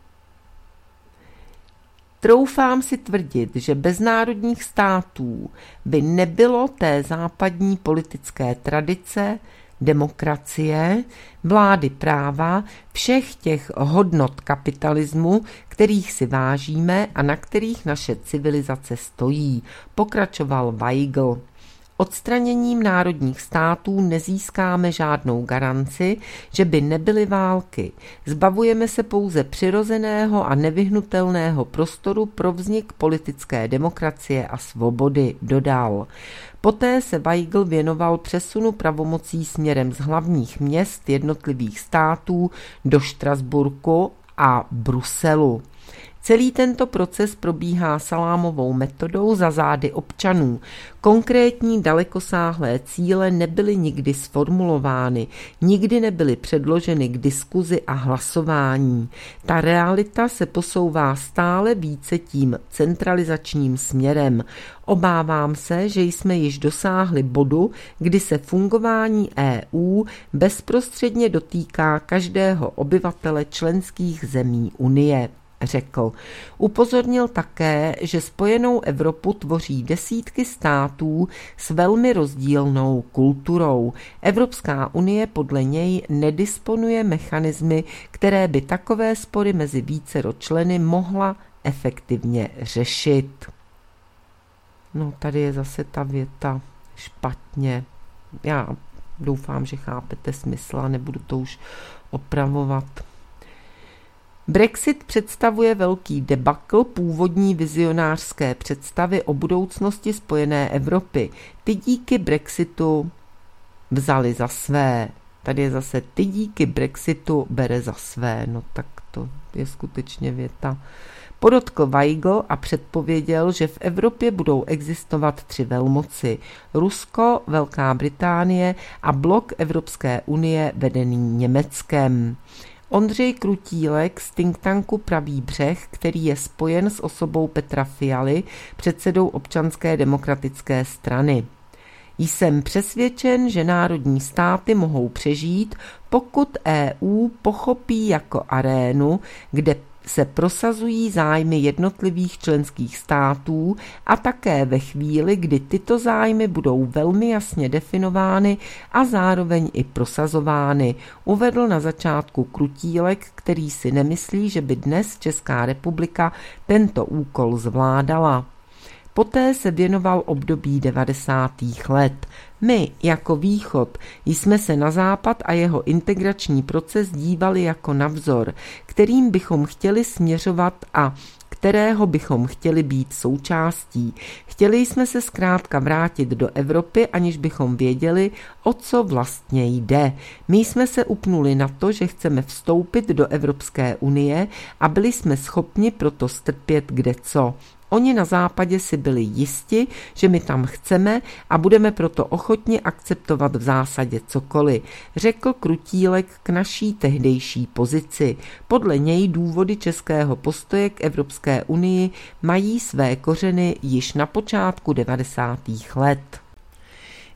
Troufám si tvrdit, že bez národních států by nebylo té západní politické tradice, demokracie, vlády práva, všech těch hodnot kapitalismu, kterých si vážíme a na kterých naše civilizace stojí, pokračoval Weigl. Odstraněním národních států nezískáme žádnou garanci, že by nebyly války. Zbavujeme se pouze přirozeného a nevyhnutelného prostoru pro vznik politické demokracie a svobody, dodal. Poté se Weigl věnoval přesunu pravomocí směrem z hlavních měst jednotlivých států do Štrasburku a Bruselu. Celý tento proces probíhá salámovou metodou za zády občanů. Konkrétní dalekosáhlé cíle nebyly nikdy sformulovány, nikdy nebyly předloženy k diskuzi a hlasování. Ta realita se posouvá stále více tím centralizačním směrem. Obávám se, že jsme již dosáhli bodu, kdy se fungování E U bezprostředně dotýká každého obyvatele členských zemí Unie, řekl. Upozornil také, že spojenou Evropu tvoří desítky států s velmi rozdílnou kulturou. Evropská unie podle něj nedisponuje mechanismy, které by takové spory mezi vícero členy mohla efektivně řešit. No, tady je zase ta věta špatně. Já doufám, že chápete smysl a nebudu to už opravovat. Brexit představuje velký debakl původní vizionářské představy o budoucnosti spojené Evropy. Ty díky Brexitu vzali za své. Tady je zase ty díky Brexitu bere za své. No tak to je skutečně věta. Podotkl Weigl a předpověděl, že v Evropě budou existovat tři velmoci. Rusko, Velká Británie a blok Evropské unie vedený Německem. Ondřej Krutílek z think tanku Pravý břeh, který je spojen s osobou Petra Fialy, předsedou Občanské demokratické strany. Jsem přesvědčen, že národní státy mohou přežít, pokud E U pochopí jako arénu, kde se prosazují zájmy jednotlivých členských států a také ve chvíli, kdy tyto zájmy budou velmi jasně definovány a zároveň i prosazovány, uvedl na začátku Krutílek, který si nemyslí, že by dnes Česká republika tento úkol zvládala. Poté se věnoval období devadesátých let. My, jako Východ, jsme se na Západ a jeho integrační proces dívali jako na vzor, kterým bychom chtěli směřovat a kterého bychom chtěli být součástí. Chtěli jsme se zkrátka vrátit do Evropy, aniž bychom věděli, o co vlastně jde. My jsme se upnuli na to, že chceme vstoupit do Evropské unie a byli jsme schopni proto strpět kdeco. Oni na západě si byli jisti, že my tam chceme a budeme proto ochotni akceptovat v zásadě cokoliv, řekl Krutílek k naší tehdejší pozici. Podle něj důvody českého postoje k Evropské unii mají své kořeny již na počátku devadesátých let.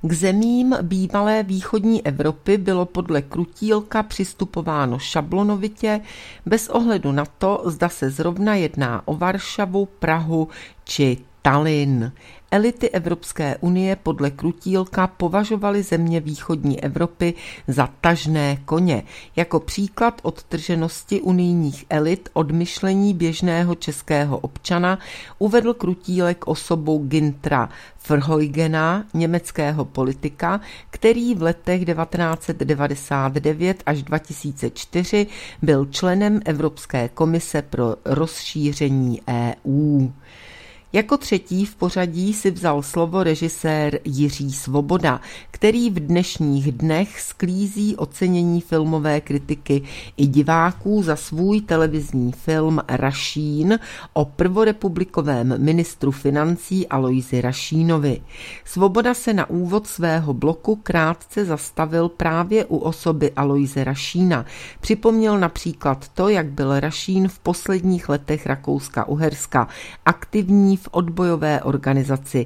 K zemím bývalé východní Evropy bylo podle Krutílka přistupováno šablonovitě, bez ohledu na to, zda se zrovna jedná o Varšavu, Prahu či Tallinn. Elity Evropské unie podle Krutílka považovaly země východní Evropy za tažné koně. Jako příklad odtrženosti unijních elit od myšlení běžného českého občana uvedl Krutílek osobu Günthera Verheugena, německého politika, který v letech devatenáct set devadesát devět až dva tisíce čtyři byl členem Evropské komise pro rozšíření E U. Jako třetí v pořadí si vzal slovo režisér Jiří Svoboda, který v dnešních dnech sklízí ocenění filmové kritiky i diváků za svůj televizní film Rašín o prvorepublikovém ministru financí Alojzi Rašínovi. Svoboda se na úvod svého bloku krátce zastavil právě u osoby Alojze Rašína. Připomněl například to, jak byl Rašín v posledních letech Rakouska-Uherska aktivní v odbojové organizaci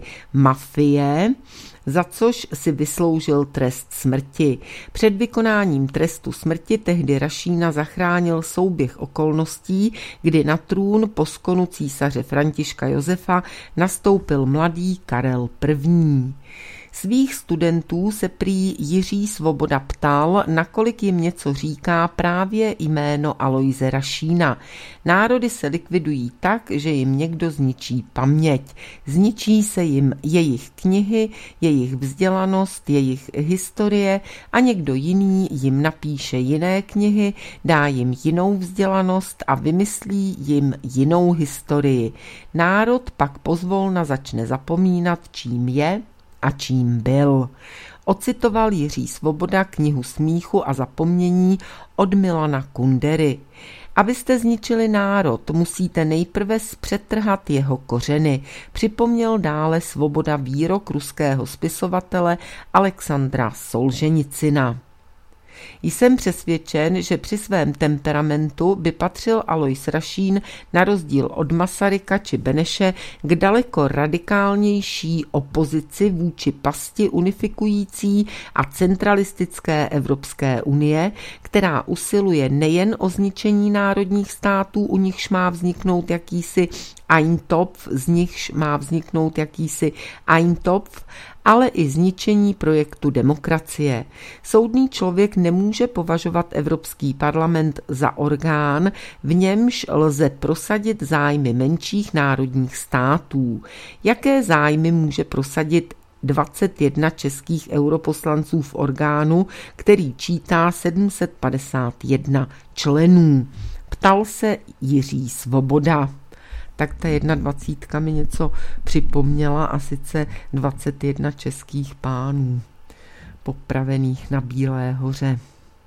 Mafie, za což si vysloužil trest smrti. Před vykonáním trestu smrti tehdy Rašína zachránil souběh okolností, kdy na trůn po skonu císaře Františka Josefa nastoupil mladý Karel I. Svých studentů se prý Jiří Svoboda ptal, nakolik jim něco říká právě jméno Alojze Rašína. Národy se likvidují tak, že jim někdo zničí paměť. Zničí se jim jejich knihy, jejich vzdělanost, jejich historie a někdo jiný jim napíše jiné knihy, dá jim jinou vzdělanost a vymyslí jim jinou historii. Národ pak pozvolna začne zapomínat, čím je a čím byl. Ocitoval Jiří Svoboda knihu Smíchu a zapomnění od Milana Kundery. Abyste zničili národ, musíte nejprve zpřetrhat jeho kořeny, připomněl dále Svoboda výrok ruského spisovatele Alexandra Solženicina. Jsem přesvědčen, že při svém temperamentu by patřil Alojz Rašín na rozdíl od Masaryka či Beneše k daleko radikálnější opozici vůči pasti unifikující a centralistické Evropské unie, která usiluje nejen o zničení národních států, u nichž má vzniknout jakýsi Eintopf, z nichž má vzniknout jakýsi Eintopf, ale i zničení projektu demokracie. Soudný člověk nemůže považovat Evropský parlament za orgán, v němž lze prosadit zájmy menších národních států. Jaké zájmy může prosadit dvacet jedna českých europoslanců v orgánu, který čítá sedm set padesát jedna členů? Ptal se Jiří Svoboda. Tak ta dvacítka mi něco připomněla, a sice dvacet jedna českých pánů popravených na Bílé hoře.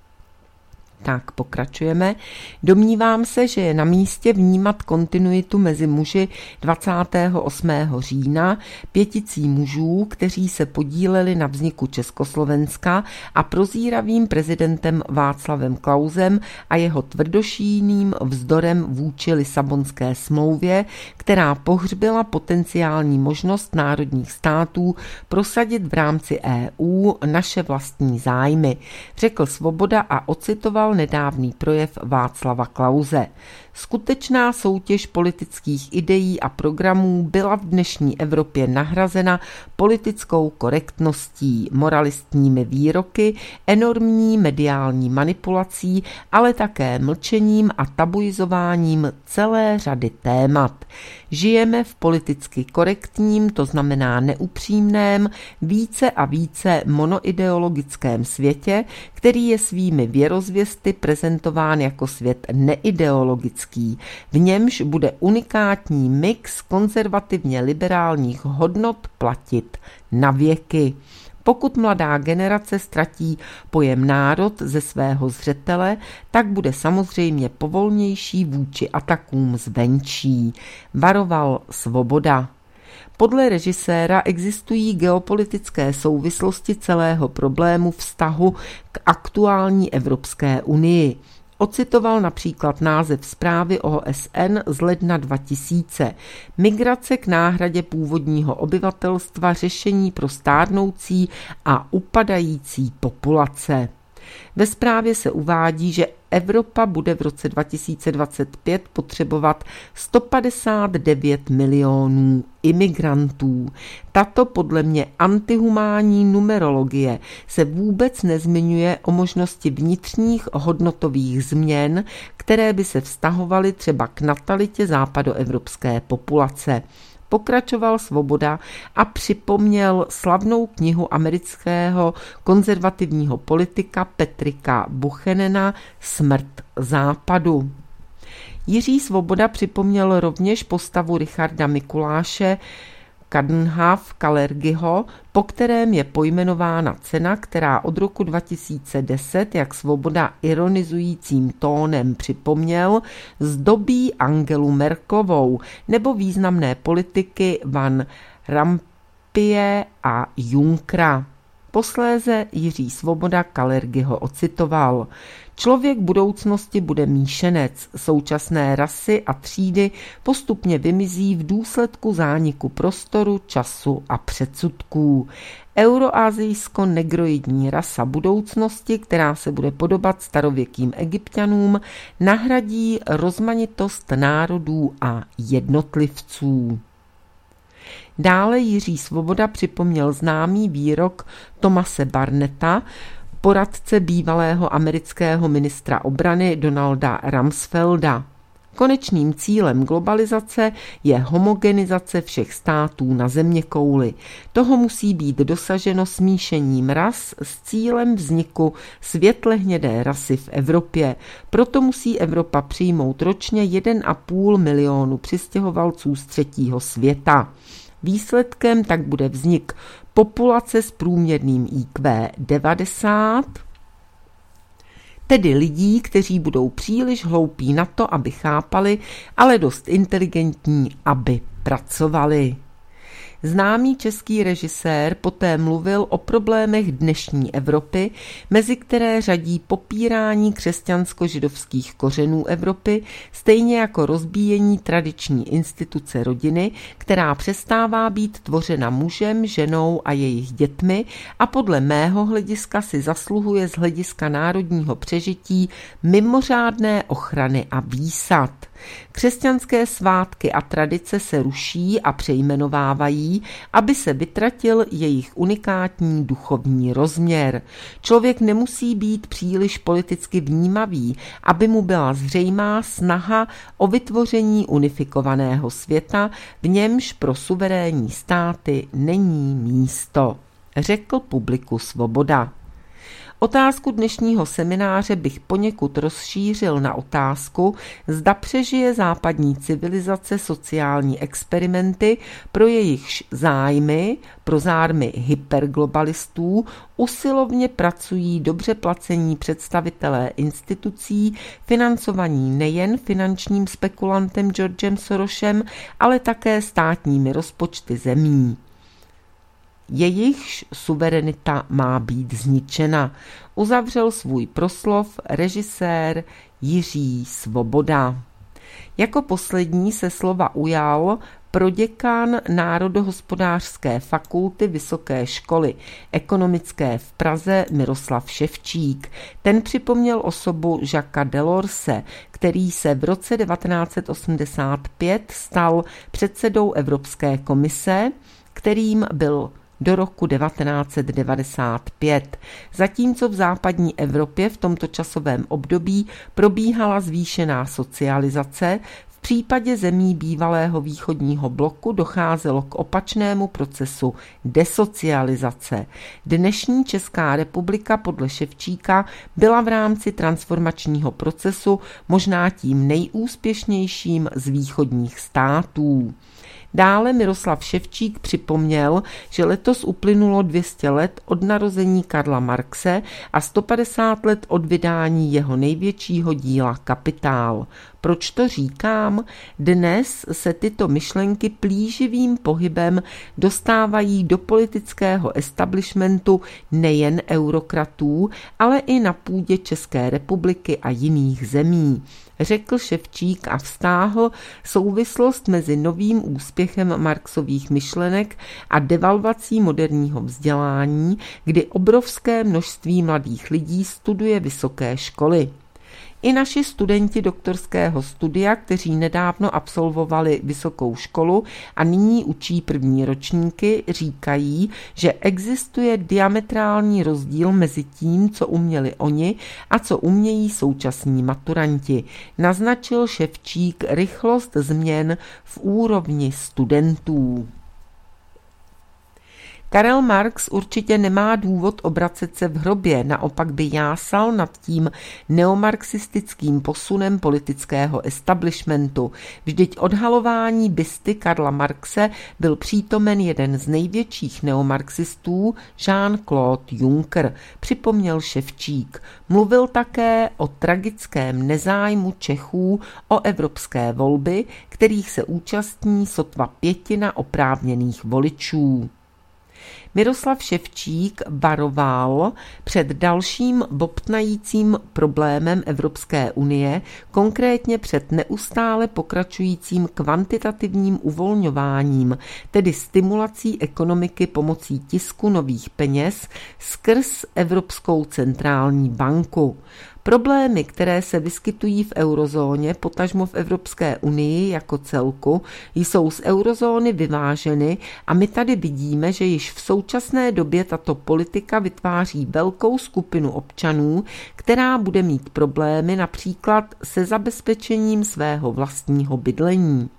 Tak pokračujeme. Domnívám se, že je na místě vnímat kontinuitu mezi muži dvacátého osmého října, pěticí mužů, kteří se podíleli na vzniku Československa, a prozíravým prezidentem Václavem Klausem a jeho tvrdošíným vzdorem vůči Lisabonské smlouvě, která pohřbila potenciální možnost národních států prosadit v rámci E U naše vlastní zájmy, řekl Svoboda a ocitoval nedávný projev Václava Klause. Skutečná soutěž politických ideí a programů byla v dnešní Evropě nahrazena politickou korektností, moralistními výroky, enormní mediální manipulací, ale také mlčením a tabuizováním celé řady témat. Žijeme v politicky korektním, to znamená neupřímném, více a více monoideologickém světě, který je svými věrozvěsty prezentován jako svět neideologický. V němž bude unikátní mix konzervativně liberálních hodnot platit na věky. Pokud mladá generace ztratí pojem národ ze svého zřetele, tak bude samozřejmě povolnější vůči atakům zvenčí, varoval Svoboda. Podle režiséra existují geopolitické souvislosti celého problému vztahu k aktuální Evropské unii. Ocitoval například název zprávy O S N z ledna dva tisíce. Migrace k náhradě původního obyvatelstva, řešení pro stárnoucí a upadající populace. Ve zprávě se uvádí, že Evropa bude v roce dva tisíce dvacet pět potřebovat sto padesát devět milionů imigrantů. Tato podle mě antihumánní numerologie se vůbec nezmiňuje o možnosti vnitřních hodnotových změn, které by se vztahovaly třeba k natalitě západoevropské populace. Pokračoval Svoboda a připomněl slavnou knihu amerického konzervativního politika Patricka Buchanana Smrt západu. Jiří Svoboda připomněl rovněž postavu Richarda Mikuláše Coudenhove-Kalergiho, po kterém je pojmenována cena, která od roku dva tisíce deset, jak Svoboda ironizujícím tónem připomněl, zdobí Angelu Merkelovou nebo významné politiky Van Rompuyje a Junckera. Posléze Jiří Svoboda Kalergiho ocitoval. Člověk budoucnosti bude míšenec, současné rasy a třídy postupně vymizí v důsledku zániku prostoru, času a předsudků. Euroazijsko-negroidní rasa budoucnosti, která se bude podobat starověkým Egypťanům, nahradí rozmanitost národů a jednotlivců. Dále Jiří Svoboda připomněl známý výrok Thomase Barnetta, poradce bývalého amerického ministra obrany Donalda Rumsfelda. Konečným cílem globalizace je homogenizace všech států na zeměkouli. Toho musí být dosaženo smíšením ras s cílem vzniku světlehnědé rasy v Evropě. Proto musí Evropa přijmout ročně jeden a půl milionu přistěhovalců z třetího světa. Výsledkem tak bude vznik populace s průměrným í kvé devadesát, tedy lidí, kteří budou příliš hloupí na to, aby chápali, ale dost inteligentní, aby pracovali. Známý český režisér poté mluvil o problémech dnešní Evropy, mezi které řadí popírání křesťansko-židovských kořenů Evropy, stejně jako rozbíjení tradiční instituce rodiny, která přestává být tvořena mužem, ženou a jejich dětmi a podle mého hlediska si zasluhuje z hlediska národního přežití mimořádné ochrany a výsad. Křesťanské svátky a tradice se ruší a přejmenovávají, aby se vytratil jejich unikátní duchovní rozměr. Člověk nemusí být příliš politicky vnímavý, aby mu byla zřejmá snaha o vytvoření unifikovaného světa, v němž pro suverénní státy není místo, řekl publiku Svoboda. Otázku dnešního semináře bych poněkud rozšířil na otázku, zda přežije západní civilizace sociální experimenty, pro jejichž zájmy, pro zájmy hyperglobalistů, usilovně pracují dobře placení představitelé institucí, financovaní nejen finančním spekulantem Georgem Sorosem, ale také státními rozpočty zemí. Jejichž suverenita má být zničena, uzavřel svůj proslov režisér Jiří Svoboda. Jako poslední se slova ujal proděkan Národohospodářské fakulty Vysoké školy ekonomické v Praze Miroslav Ševčík. Ten připomněl osobu Jacquesa Delorse, který se v roce devatenáct set osmdesát pět stal předsedou Evropské komise, kterým byl do roku devatenáct set devadesát pět. Zatímco v západní Evropě v tomto časovém období probíhala zvýšená socializace, v případě zemí bývalého východního bloku docházelo k opačnému procesu desocializace. Dnešní Česká republika podle Ševčíka byla v rámci transformačního procesu možná tím nejúspěšnějším z východních států. Dále Miroslav Ševčík připomněl, že letos uplynulo dvě stě let od narození Karla Marxe a sto padesát let od vydání jeho největšího díla Kapitál. Proč to říkám? Dnes se tyto myšlenky plíživým pohybem dostávají do politického establishmentu nejen eurokratů, ale i na půdě České republiky a jiných zemí, řekl Ševčík a vztáhl souvislost mezi novým úspěchem Marxových myšlenek a devalvací moderního vzdělání, kdy obrovské množství mladých lidí studuje vysoké školy. I naši studenti doktorského studia, kteří nedávno absolvovali vysokou školu a nyní učí první ročníky, říkají, že existuje diametrální rozdíl mezi tím, co uměli oni a co umějí současní maturanti. Naznačil Ševčík rychlost změn v úrovni studentů. Karel Marx určitě nemá důvod obracet se v hrobě, naopak by jásal nad tím neomarxistickým posunem politického establishmentu. Vždyť odhalování bysty Karla Marxe byl přítomen jeden z největších neomarxistů, Jean-Claude Juncker, připomněl Ševčík. Mluvil také o tragickém nezájmu Čechů o evropské volby, kterých se účastní sotva pětina oprávněných voličů. Miroslav Ševčík varoval před dalším bobtnajícím problémem Evropské unie, konkrétně před neustále pokračujícím kvantitativním uvolňováním, tedy stimulací ekonomiky pomocí tisku nových peněz skrz Evropskou centrální banku. Problémy, které se vyskytují v eurozóně, potažmo v Evropské unii jako celku, jsou z eurozóny vyváženy a my tady vidíme, že již v současné době tato politika vytváří velkou skupinu občanů, která bude mít problémy například se zabezpečením svého vlastního bydlení.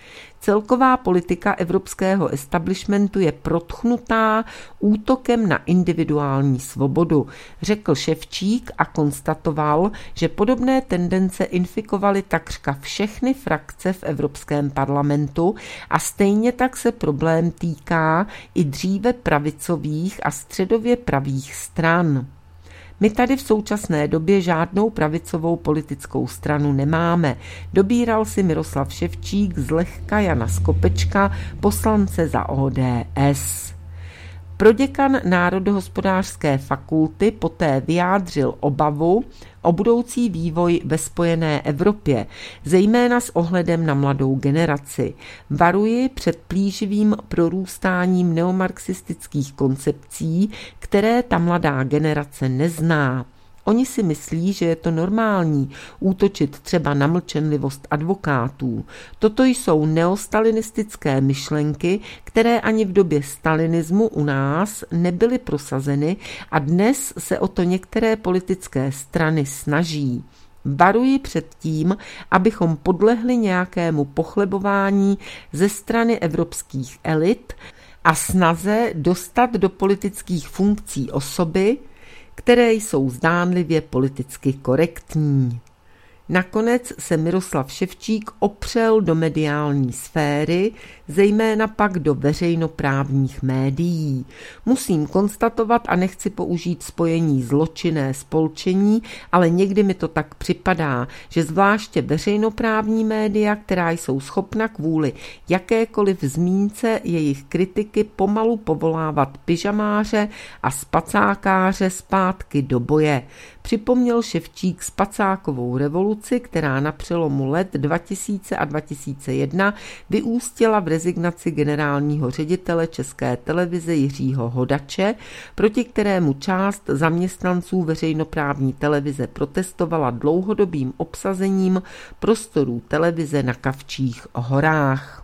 Celková politika evropského establishmentu je protchnutá útokem na individuální svobodu, řekl Ševčík a konstatoval, že podobné tendence infikovaly takřka všechny frakce v Evropském parlamentu a stejně tak se problém týká i dříve pravicových a středově pravých stran. My tady v současné době žádnou pravicovou politickou stranu nemáme, dobíral si Miroslav Ševčík zlehka Jana Skopečka, poslance za O D S. Proděkan Národohospodářské fakulty poté vyjádřil obavu o budoucí vývoj ve spojené Evropě, zejména s ohledem na mladou generaci. Varuji před plíživým prorůstáním neomarxistických koncepcí, které ta mladá generace nezná. Oni si myslí, že je to normální útočit třeba na mlčenlivost advokátů. Toto jsou neostalinistické myšlenky, které ani v době stalinismu u nás nebyly prosazeny a dnes se o to některé politické strany snaží. Varuji před tím, abychom podlehli nějakému pochlebování ze strany evropských elit a snaze dostat do politických funkcí osoby, které jsou zdánlivě politicky korektní. Nakonec se Miroslav Ševčík opřel do mediální sféry, zejména pak do veřejnoprávních médií. Musím konstatovat a nechci použít spojení zločinné spolčení, ale někdy mi to tak připadá, že zvláště veřejnoprávní média, která jsou schopna kvůli jakékoliv zmínce jejich kritiky pomalu povolávat pyžamáře a spacákáře zpátky do boje. Připomněl Ševčík spacákovou revoluci, která na přelomu let dva tisíce a dva tisíce jedna vyústila v rezignaci generálního ředitele České televize Jiřího Hodače, proti kterému část zaměstnanců veřejnoprávní televize protestovala dlouhodobým obsazením prostorů televize na Kavčích horách.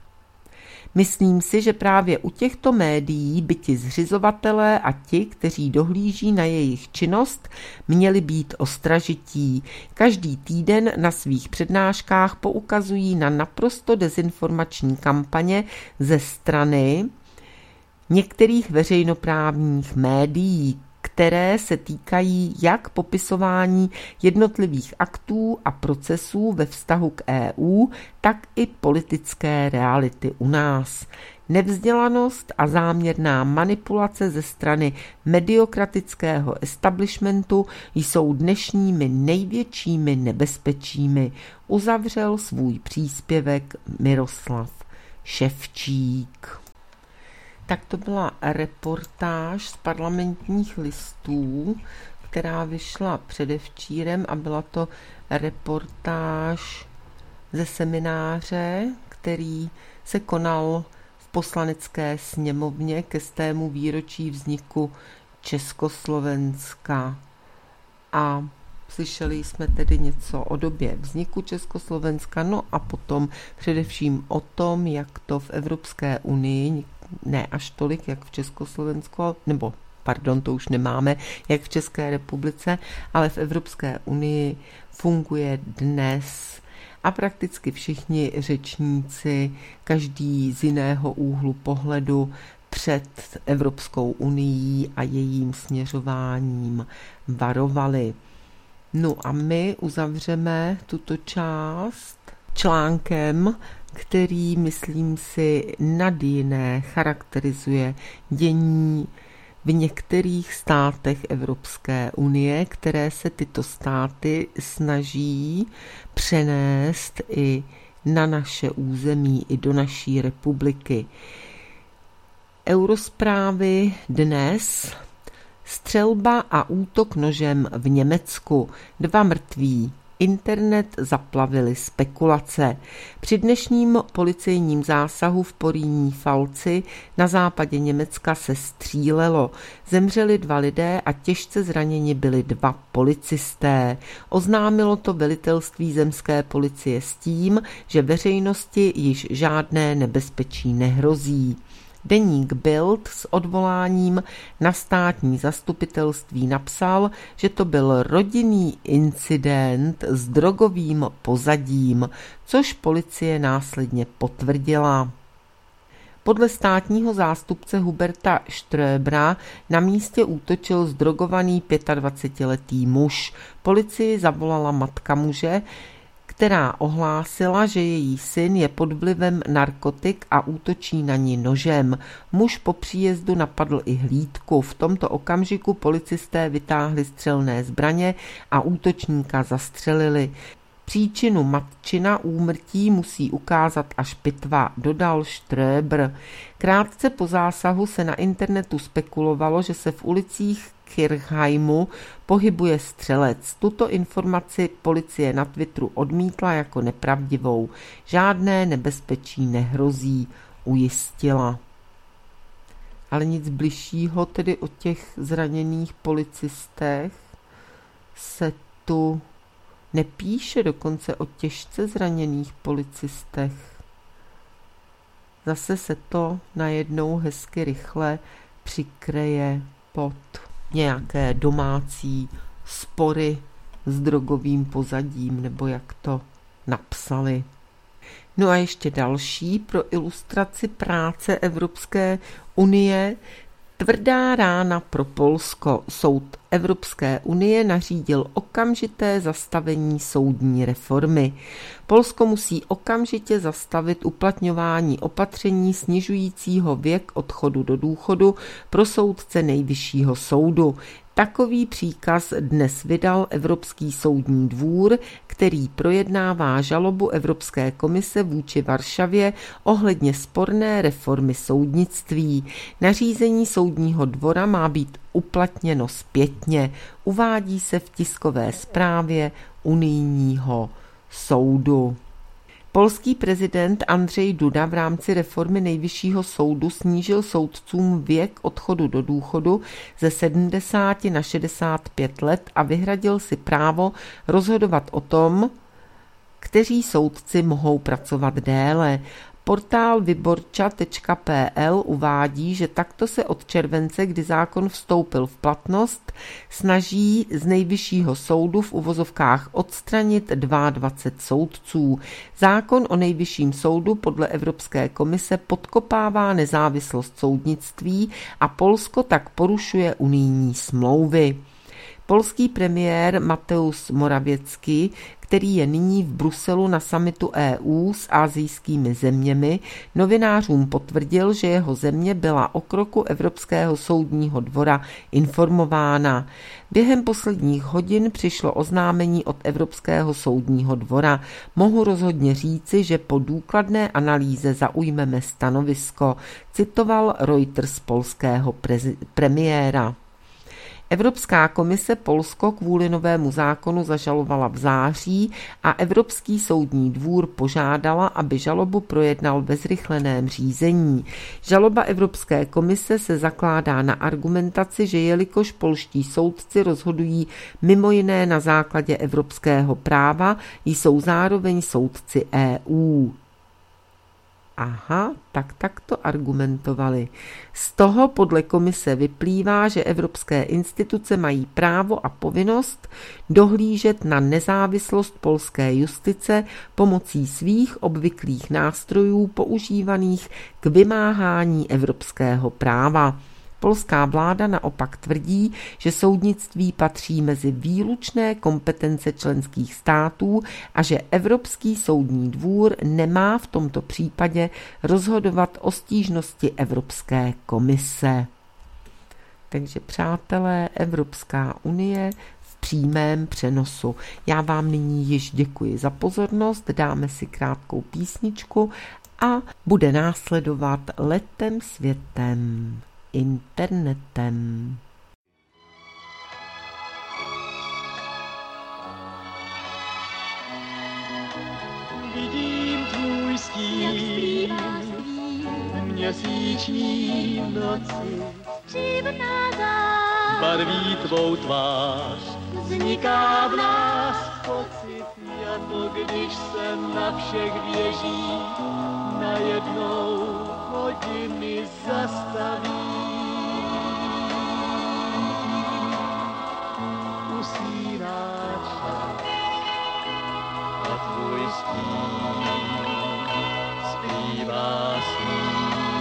Myslím si, že právě u těchto médií by ti zřizovatelé a ti, kteří dohlíží na jejich činnost, měli být ostražití. Každý týden na svých přednáškách poukazují na naprosto dezinformační kampaně ze strany některých veřejnoprávních médií, které se týkají jak popisování jednotlivých aktů a procesů ve vztahu k E U, tak i politické reality u nás. Nevzdělanost a záměrná manipulace ze strany mediokratického establishmentu jsou dnešními největšími nebezpečími, uzavřel svůj příspěvek Miroslav Ševčík. Tak to byla reportáž z Parlamentních listů, která vyšla předevčírem a byla to reportáž ze semináře, který se konal v Poslanecké sněmovně ke stému výročí vzniku Československa. A slyšeli jsme tedy něco o době vzniku Československa, no a potom především o tom, jak to v Evropské unii, ne až tolik, jak v Československu, nebo pardon, to už nemáme, jak v České republice, ale v Evropské unii funguje dnes a prakticky všichni řečníci, každý z jiného úhlu pohledu před Evropskou unií a jejím směřováním varovali. No a my uzavřeme tuto část článkem, který, myslím si, nad jiné charakterizuje dění v některých státech Evropské unie, které se tyto státy snaží přenést i na naše území, i do naší republiky. Eurozprávy dnes: střelba a útok nožem v Německu, dva mrtví. Internet zaplavily spekulace. Při dnešním policejním zásahu v Porýní Falci na západě Německa se střílelo. Zemřeli dva lidé a těžce zraněni byli dva policisté. Oznámilo to velitelství zemské policie s tím, že veřejnosti již žádné nebezpečí nehrozí. Deník Bild s odvoláním na státní zastupitelství napsal, že to byl rodinný incident s drogovým pozadím, což policie následně potvrdila. Podle státního zástupce Huberta Štröbera na místě útočil zdrogovaný dvacetiletý muž. Policii zavolala matka muže, která ohlásila, že její syn je pod vlivem narkotik a útočí na ní nožem. Muž po příjezdu napadl i hlídku. V tomto okamžiku policisté vytáhli střelné zbraně a útočníka zastřelili. Příčinu matčina úmrtí musí ukázat až pitva, dodal Štröber. Krátce po zásahu se na internetu spekulovalo, že se v ulicích Kirchheimu pohybuje střelec. Tuto informaci policie na Twitteru odmítla jako nepravdivou. Žádné nebezpečí nehrozí, ujistila. Ale nic bližšího tedy o těch zraněných policistech se tu nepíše, dokonce o těžce zraněných policistech. Zase se to najednou hezky rychle přikryje pod nějaké domácí spory s drogovým pozadím, nebo jak to napsali. No a ještě další pro ilustraci práce Evropské unie. Tvrdá rána pro Polsko. Soud Evropské unie nařídil okamžité zastavení soudní reformy. Polsko musí okamžitě zastavit uplatňování opatření snižujícího věk odchodu do důchodu pro soudce Nejvyššího soudu. Takový příkaz dnes vydal Evropský soudní dvůr, který projednává žalobu Evropské komise vůči Varšavě ohledně sporné reformy soudnictví. Nařízení soudního dvora má být uplatněno zpětně, uvádí se v tiskové zprávě unijního soudu. Polský prezident Andrzej Duda v rámci reformy Nejvyššího soudu snížil soudcům věk odchodu do důchodu ze sedmdesáti na šedesát pět let a vyhradil si právo rozhodovat o tom, kteří soudci mohou pracovat déle. Portál vyborča tečka p l uvádí, že takto se od července, kdy zákon vstoupil v platnost, snaží z Nejvyššího soudu v uvozovkách odstranit dvacet dva soudců. Zákon o Nejvyšším soudu podle Evropské komise podkopává nezávislost soudnictví a Polsko tak porušuje unijní smlouvy. Polský premiér Mateusz Morawiecki, který je nyní v Bruselu na summitu E U s asijskými zeměmi, novinářům potvrdil, že jeho země byla o kroku Evropského soudního dvora informována. Během posledních hodin přišlo oznámení od Evropského soudního dvora. Mohu rozhodně říci, že po důkladné analýze zaujmeme stanovisko, citoval Reuters polského prezi- premiéra. Evropská komise Polsko kvůli novému zákonu zažalovala v září a Evropský soudní dvůr požádala, aby žalobu projednal ve zrychleném řízení. Žaloba Evropské komise se zakládá na argumentaci, že jelikož polští soudci rozhodují mimo jiné na základě evropského práva, jsou zároveň soudci E U. Aha, tak tak to argumentovali. Z toho podle komise vyplývá, že evropské instituce mají právo a povinnost dohlížet na nezávislost polské justice pomocí svých obvyklých nástrojů používaných k vymáhání evropského práva. Polská vláda naopak tvrdí, že soudnictví patří mezi výlučné kompetence členských států a že Evropský soudní dvůr nemá v tomto případě rozhodovat o stížnosti Evropské komise. Takže přátelé, Evropská unie v přímém přenosu. Já vám nyní již děkuji za pozornost, dáme si krátkou písničku a bude následovat Letem světem. Internetem. Vidím tvůj stín, měsíční noci, barví tvou tvář, vzniká v nás pocit, jako když se na všech věžích najednou hodiny zastaví. Usíná čas a tvůj stín zpívá sní.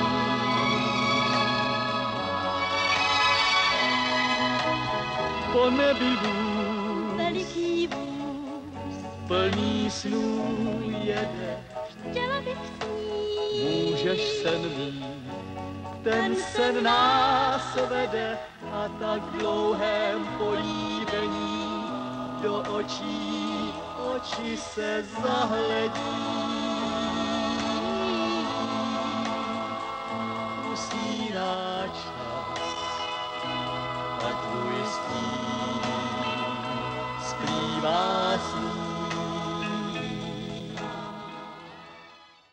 Po nebi vůz, veliký vůz, plný snů jede, chtěla bych snít. můžeš sen mít, ten sen nás vede a tak dlouhém políbení do očí, oči se zahledí. Usíná čas a tvůj stín zpívá sní.